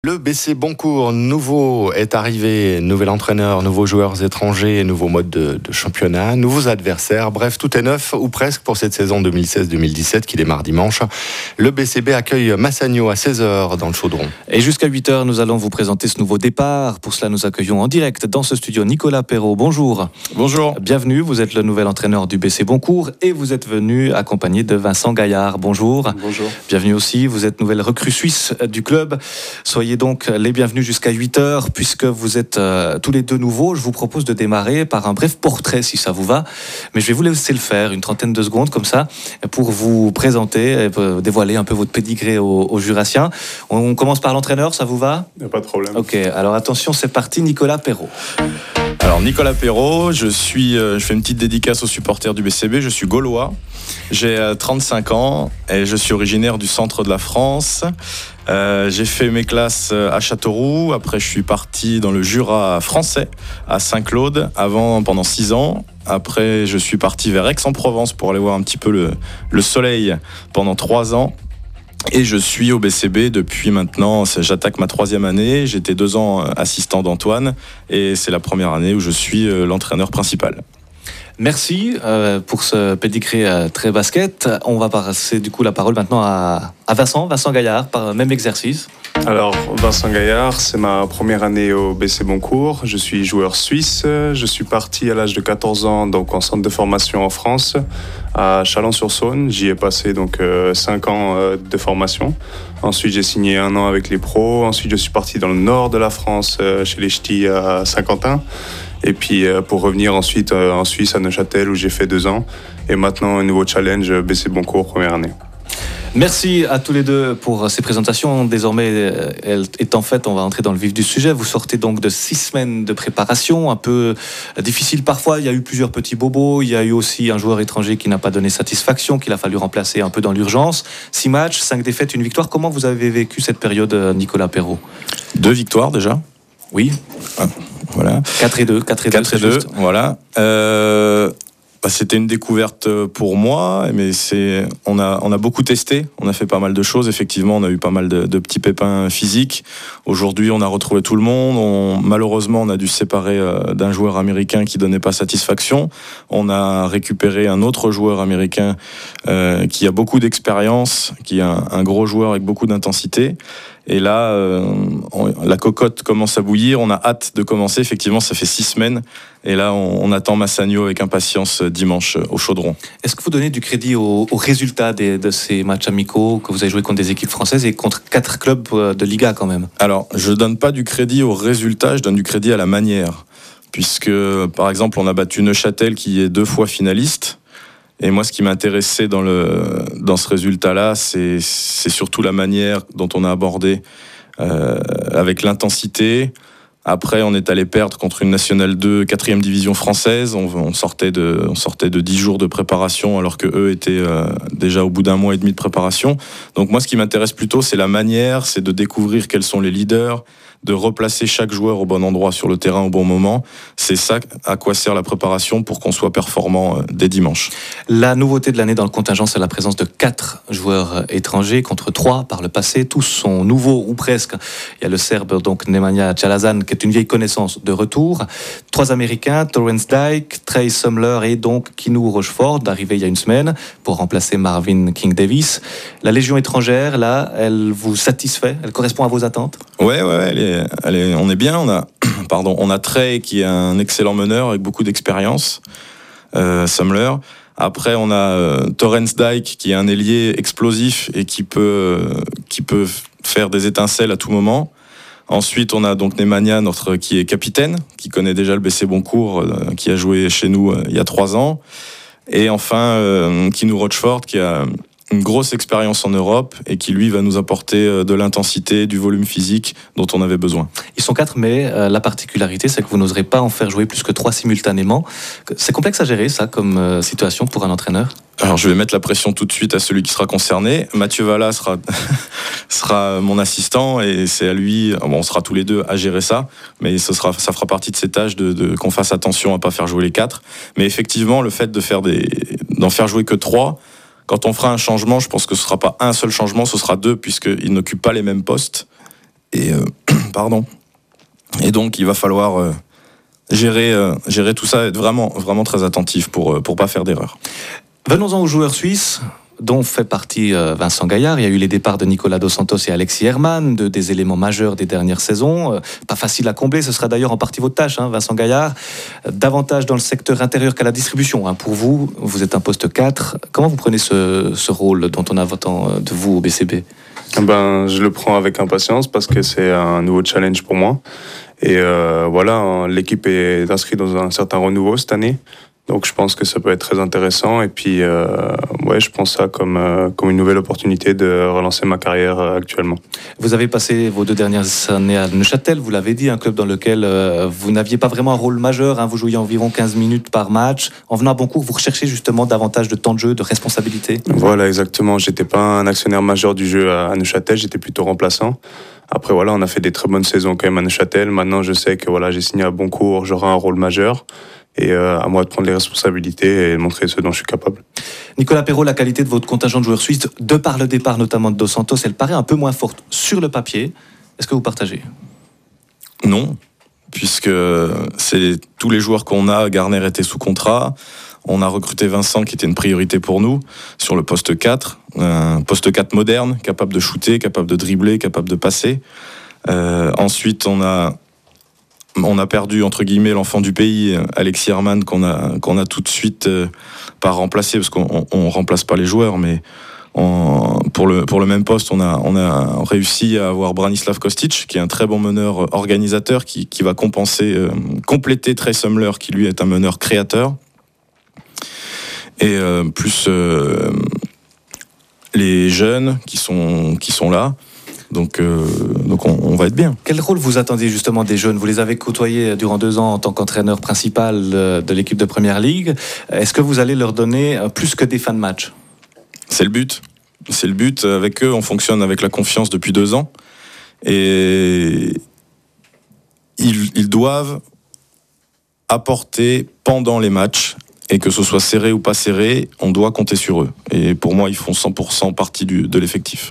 Le BC Boncourt nouveau est arrivé, nouvel entraîneur, nouveaux joueurs étrangers, nouveau mode de championnat, nouveaux adversaires, bref tout est neuf ou presque pour cette saison 2016-2017 qui démarre dimanche. Le BCB accueille Massagno à 16h dans le Chaudron. Et jusqu'à 8h, nous allons vous présenter ce nouveau départ. Pour cela, nous accueillons en direct dans ce studio Nicolas Perrault. Bonjour. Bonjour. Bienvenue, vous êtes le nouvel entraîneur du BC Boncourt et vous êtes venu accompagné de Vincent Gaillard. Bonjour. Bonjour. Bienvenue aussi, vous êtes nouvelle recrue suisse du club. Soyez donc les bienvenus jusqu'à 8h, puisque vous êtes tous les deux nouveaux. Je vous propose de démarrer par un bref portrait, si ça vous va. Mais je vais vous laisser le faire, une trentaine de secondes comme ça, pour vous présenter, et dévoiler un peu votre pédigré aux Jurassiens. On commence par l'entraîneur, ça vous va ? Il n'y a pas de problème. Ok, alors attention, c'est parti, Nicolas Perrault. Alors Nicolas Perrault, je fais une petite dédicace aux supporters du BCB, je suis gaulois, j'ai 35 ans et je suis originaire du centre de la France. J'ai fait mes classes à Châteauroux, après je suis parti dans le Jura français, à Saint-Claude, pendant 6 ans. Après je suis parti vers Aix-en-Provence pour aller voir un petit peu le soleil pendant 3 ans. Et je suis au BCB depuis maintenant, j'attaque ma 3e année, j'étais 2 ans assistant d'Antoine et c'est la première année où je suis l'entraîneur principal. Merci pour ce pédigré très basket. On va passer du coup la parole maintenant à Vincent Gaillard, par même exercice. Alors, Vincent Gaillard, c'est ma première année au BC Boncourt. Je suis joueur suisse. Je suis parti à l'âge de 14 ans donc en centre de formation en France, à Chalon-sur-Saône. J'y ai passé donc 5 ans de formation. Ensuite, j'ai signé 1 an avec les pros. Ensuite, je suis parti dans le nord de la France, chez les Ch'tis à Saint-Quentin. Et puis, pour revenir ensuite en Suisse, à Neuchâtel, où j'ai fait 2 ans. Et maintenant, un nouveau challenge, BC Boncourt, première année. Merci à tous les deux pour ces présentations. Désormais, étant faites, on va entrer dans le vif du sujet. Vous sortez donc de 6 semaines de préparation, un peu difficile parfois. Il y a eu plusieurs petits bobos. Il y a eu aussi un joueur étranger qui n'a pas donné satisfaction, qu'il a fallu remplacer un peu dans l'urgence. 6 matchs, 5 défaites, 1 victoire. Comment vous avez vécu cette période, Nicolas Perrault ? 2 victoires déjà. Oui. Voilà. 4-2, voilà. C'était une découverte pour moi, mais on a beaucoup testé, on a fait pas mal de choses, effectivement, on a eu pas mal de petits pépins physiques. Aujourd'hui, on a retrouvé tout le monde. Malheureusement, on a dû se séparer d'un joueur américain qui donnait pas satisfaction. On a récupéré un autre joueur américain qui a beaucoup d'expérience, qui est un gros joueur avec beaucoup d'intensité. Et là, la cocotte commence à bouillir. On a hâte de commencer. Effectivement, ça fait 6 semaines. Et là, on attend Massagno avec impatience dimanche au Chaudron. Est-ce que vous donnez du crédit aux résultats de ces matchs amicaux que vous avez joués contre des équipes françaises et contre 4 clubs de Liga quand même ? Alors, je donne pas du crédit aux résultats, je donne du crédit à la manière. Puisque, par exemple, on a battu Neuchâtel qui est 2 fois finaliste. Et moi, ce qui m'intéressait dans ce résultat-là, c'est surtout la manière dont on a abordé, avec l'intensité. Après, on est allé perdre contre une Nationale 2, 4e division française. On sortait de 10 jours de préparation, alors qu'eux étaient déjà au bout d'1 mois et demi de préparation. Donc moi, ce qui m'intéresse plutôt, c'est la manière, c'est de découvrir quels sont les leaders, de replacer chaque joueur au bon endroit sur le terrain au bon moment. C'est ça à quoi sert la préparation pour qu'on soit performant dès dimanche. La nouveauté de l'année dans le contingent, c'est la présence de 4 joueurs étrangers contre 3 par le passé. Tous sont nouveaux ou presque. Il y a le Serbe, donc Nemanja Chalazan, qui est une vieille connaissance de retour. 3 Américains, Torrance Dyke, Trey Sumler et donc Kinu Rochefort, d'arrivée il y a 1 semaine pour remplacer Marvin King Davis. La Légion étrangère, là, elle vous satisfait ? Elle correspond à vos attentes ? Ouais, on est bien. On a Trey qui est un excellent meneur avec beaucoup d'expérience. Sumler. Après, on a Torrance Dyke qui est un ailier explosif et qui peut faire des étincelles à tout moment. Ensuite, on a donc Nemanja, qui est capitaine, qui connaît déjà le BC Boncourt, qui a joué chez nous il y a 3 ans. Et enfin, Kinu Rochefort, qui a une grosse expérience en Europe et qui, lui, va nous apporter de l'intensité, du volume physique dont on avait besoin. Ils sont 4, mais la particularité, c'est que vous n'oserez pas en faire jouer plus que 3 simultanément. C'est complexe à gérer, ça, comme situation pour un entraîneur ? Alors, je vais mettre la pression tout de suite à celui qui sera concerné. Mathieu Vallat sera mon assistant et c'est à lui, on sera tous les deux à gérer ça, mais ça fera partie de ces tâches qu'on fasse attention à pas faire jouer les 4. Mais effectivement, le fait d'en faire jouer que 3, quand on fera un changement, je pense que ce ne sera pas un seul changement, ce sera 2, puisqu'ils n'occupent pas les mêmes postes. Et pardon. Et donc il va falloir gérer tout ça, être vraiment très attentif pour pas faire d'erreur. Venons-en aux joueurs suisses, dont fait partie Vincent Gaillard. Il y a eu les départs de Nicolas Dos Santos et Alexis Herman, des éléments majeurs des dernières saisons. Pas facile à combler, ce sera d'ailleurs en partie votre tâche, Vincent Gaillard. Davantage dans le secteur intérieur qu'à la distribution. Pour vous, vous êtes un poste 4. Comment vous prenez ce rôle dont on a tant de vous au BCB ? Je le prends avec impatience parce que c'est un nouveau challenge pour moi. Et voilà, l'équipe est inscrite dans un certain renouveau cette année. Donc je pense que ça peut être très intéressant. Et puis, je pense ça comme une nouvelle opportunité de relancer ma carrière actuellement. Vous avez passé vos 2 dernières années à Neuchâtel, vous l'avez dit, un club dans lequel vous n'aviez pas vraiment un rôle majeur. Vous jouiez environ 15 minutes par match. En venant à Boncourt, vous recherchez justement davantage de temps de jeu, de responsabilité. Voilà, exactement. J'étais pas un actionnaire majeur du jeu à Neuchâtel, j'étais plutôt remplaçant. Après, voilà, on a fait des très bonnes saisons quand même à Neuchâtel. Maintenant, je sais que j'ai signé à Boncourt, j'aurai un rôle majeur. Et à moi de prendre les responsabilités et de montrer ce dont je suis capable. Nicolas Perrault, la qualité de votre contingent de joueurs suisses, de par le départ notamment de Dos Santos, elle paraît un peu moins forte sur le papier. Est-ce que vous partagez ? Non, puisque c'est tous les joueurs qu'on a. Garner était sous contrat. On a recruté Vincent, qui était une priorité pour nous, sur le poste 4. Un poste 4 moderne, capable de shooter, capable de dribbler, capable de passer. Ensuite, on a perdu, entre guillemets, l'enfant du pays, Alexis Herman, qu'on a tout de suite pas remplacé, parce qu'on remplace pas les joueurs, mais pour le même poste, on a réussi à avoir Branislav Kostic, qui est un très bon meneur organisateur, qui va compléter Trey Sumler, qui lui est un meneur créateur. Et plus les jeunes qui sont là. Donc on va être bien. Quel rôle vous attendiez justement des jeunes ? Vous les avez côtoyés durant 2 ans en tant qu'entraîneur principal de l'équipe de Première Ligue. Est-ce que vous allez leur donner plus que des fins de match ? C'est le but. C'est le but. Avec eux, on fonctionne avec la confiance depuis 2 ans. Et ils doivent apporter pendant les matchs. Et que ce soit serré ou pas serré, on doit compter sur eux. Et pour moi, ils font 100% partie de l'effectif.